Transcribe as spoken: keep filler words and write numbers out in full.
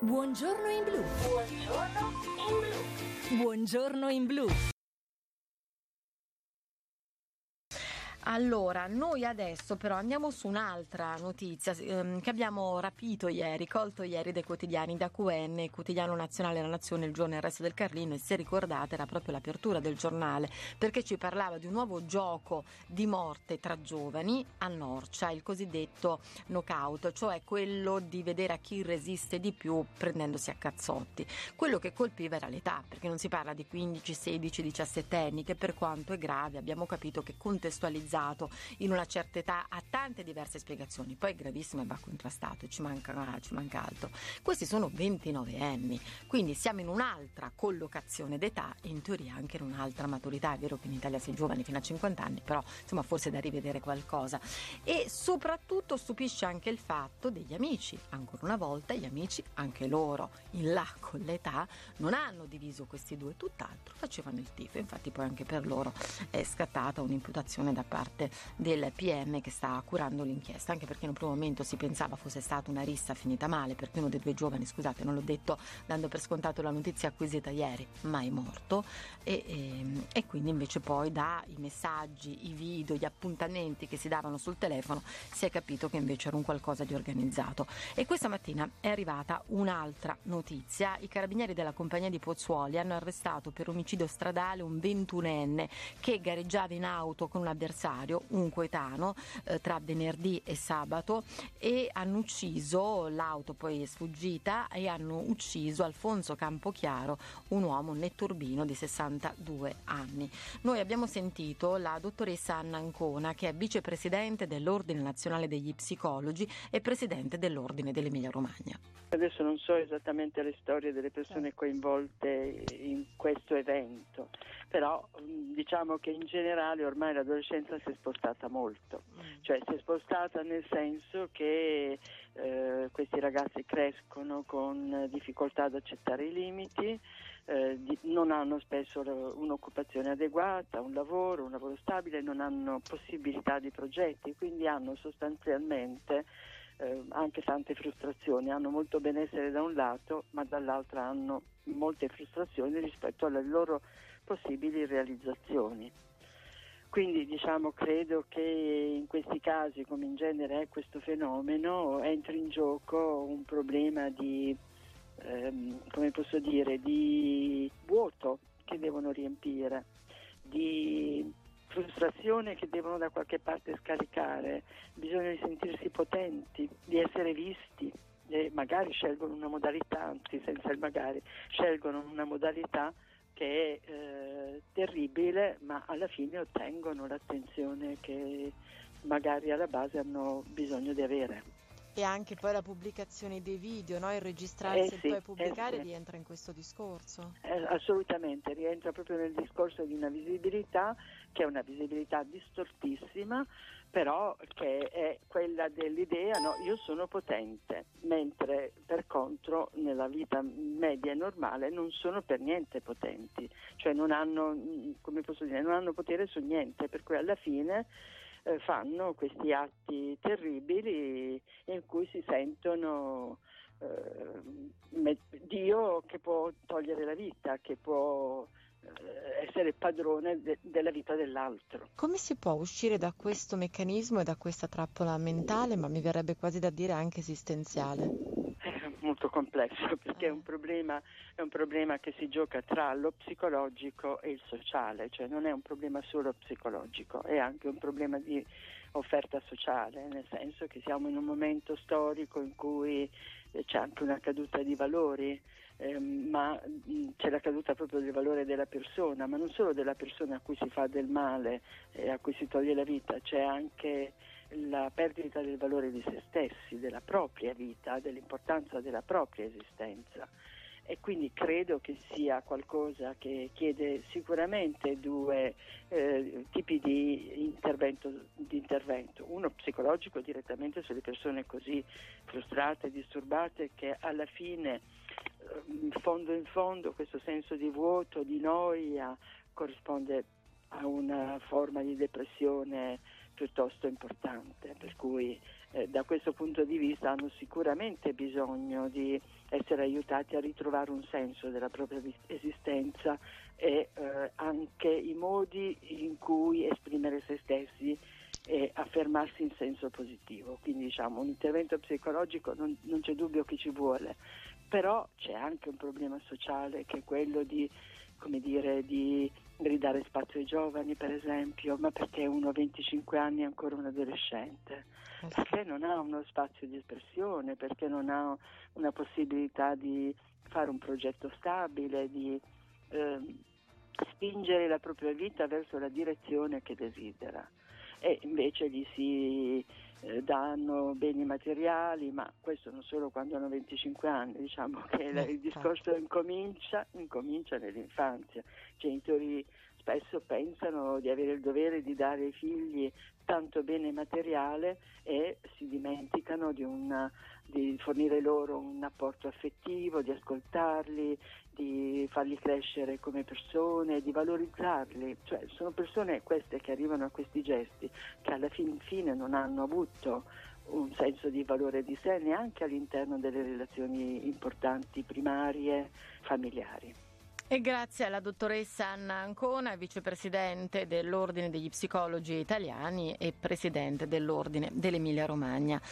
Buongiorno in blu. Buongiorno in blu. Buongiorno in blu. Allora, noi adesso però andiamo su un'altra notizia ehm, che abbiamo rapito ieri, colto ieri dai quotidiani da Q N, il quotidiano nazionale La Nazione, Il Giorno e Il Resto del Carlino, e se ricordate era proprio l'apertura del giornale, perché ci parlava di un nuovo gioco di morte tra giovani a Norcia, il cosiddetto knockout, cioè quello di vedere a chi resiste di più prendendosi a cazzotti. Quello che colpiva era l'età, perché non si parla di quindici, sedici, diciassette anni, che per quanto è grave abbiamo capito che contestualizzato in una certa età ha tante diverse spiegazioni, poi è gravissimo e va contrastato, ci manca, ci manca altro. Questi sono ventinove anni, quindi siamo in un'altra collocazione d'età e in teoria anche in un'altra maturità. È vero che in Italia si è giovani fino a cinquanta anni, però insomma forse è da rivedere qualcosa. E soprattutto stupisce anche il fatto degli amici, ancora una volta gli amici, anche loro in là con l'età, non hanno diviso questi due, tutt'altro, facevano il tifo. Infatti poi anche per loro è scattata un'imputazione da parte del P M che sta curando l'inchiesta, anche perché in un primo momento si pensava fosse stata una rissa finita male, perché uno dei due giovani, scusate non l'ho detto dando per scontato la notizia acquisita ieri, ma è morto, e, e, e quindi invece poi dai messaggi, i video, gli appuntamenti che si davano sul telefono si è capito che invece era un qualcosa di organizzato. E questa mattina è arrivata un'altra notizia: i carabinieri della compagnia di Pozzuoli hanno arrestato per omicidio stradale un ventunenne che gareggiava in auto con un avversario, un coetaneo, eh, tra venerdì e sabato, e hanno ucciso, l'auto poi è sfuggita, e hanno ucciso Alfonso Campochiaro, un uomo netturbino di sessantadue anni. Noi abbiamo sentito la dottoressa Anna Ancona, che è vicepresidente dell'Ordine Nazionale degli Psicologi e presidente dell'Ordine dell'Emilia Romagna. Adesso non so esattamente le storie delle persone coinvolte in questo evento, però diciamo che in generale ormai l'adolescenza si è spostata molto, cioè si è spostata nel senso che eh, questi ragazzi crescono con difficoltà ad accettare i limiti, eh, di, non hanno spesso un'occupazione adeguata, un lavoro, un lavoro stabile, non hanno possibilità di progetti, quindi hanno sostanzialmente eh, anche tante frustrazioni, hanno molto benessere da un lato, ma dall'altro hanno molte frustrazioni rispetto alle loro possibili realizzazioni. Quindi diciamo credo che in questi casi, come in genere è questo fenomeno, entri in gioco un problema di, ehm, come posso dire, di vuoto che devono riempire, di frustrazione che devono da qualche parte scaricare, bisogno di sentirsi potenti, di essere visti, e magari scelgono una modalità, anzi senza il magari, scelgono una modalità che è eh, terribile, ma alla fine ottengono l'attenzione che magari alla base hanno bisogno di avere. E anche poi la pubblicazione dei video, no? Il registrarsi eh e sì, poi pubblicare eh sì. rientra in questo discorso. Eh, assolutamente, rientra proprio nel discorso di una visibilità che è una visibilità distortissima, però che è quella dell'idea, no, io sono potente, mentre per contro nella vita media e normale non sono per niente potenti, cioè non hanno, come posso dire, non hanno potere su niente, per cui alla fine eh, fanno questi atti terribili in cui si sentono eh, Dio che può togliere la vita, che può essere padrone de- della vita dell'altro. Come si può uscire da questo meccanismo e da questa trappola mentale, ma mi verrebbe quasi da dire anche esistenziale? È molto complesso, perché è un problema, è un problema che si gioca tra lo psicologico e il sociale, cioè non è un problema solo psicologico, è anche un problema di offerta sociale, nel senso che siamo in un momento storico in cui c'è anche una caduta di valori, eh, ma mh, c'è la caduta proprio del valore della persona, ma non solo della persona a cui si fa del male e a cui si toglie la vita, c'è anche la perdita del valore di se stessi, della propria vita, dell'importanza della propria esistenza. E quindi credo che sia qualcosa che chiede sicuramente due eh, tipi di intervento, di intervento, uno psicologico direttamente sulle persone così frustrate, disturbate, che alla fine in fondo in fondo questo senso di vuoto, di noia corrisponde a una forma di depressione piuttosto importante, per cui eh, da questo punto di vista hanno sicuramente bisogno di essere aiutati a ritrovare un senso della propria esistenza e eh, anche i modi in cui esprimere se stessi e affermarsi in senso positivo. Quindi diciamo un intervento psicologico non, non c'è dubbio che ci vuole, però c'è anche un problema sociale che è quello di, come dire, di ridare spazio ai giovani, per esempio, ma perché uno a venticinque anni è ancora un adolescente? Perché non ha uno spazio di espressione, perché non ha una possibilità di fare un progetto stabile, di eh, spingere la propria vita verso la direzione che desidera. E invece gli si eh, danno beni materiali, ma questo non solo quando hanno venticinque anni, diciamo che il discorso incomincia, incomincia nell'infanzia. I genitori spesso pensano di avere il dovere di dare ai figli tanto bene materiale e si dimenticano di, una, di fornire loro un apporto affettivo, di ascoltarli, di farli crescere come persone, di valorizzarli. Cioè sono persone queste che arrivano a questi gesti che alla fin fine non hanno avuto un senso di valore di sé neanche all'interno delle relazioni importanti primarie familiari. E grazie alla dottoressa Anna Ancona, vicepresidente dell'Ordine degli Psicologi Italiani e presidente dell'Ordine dell'Emilia Romagna.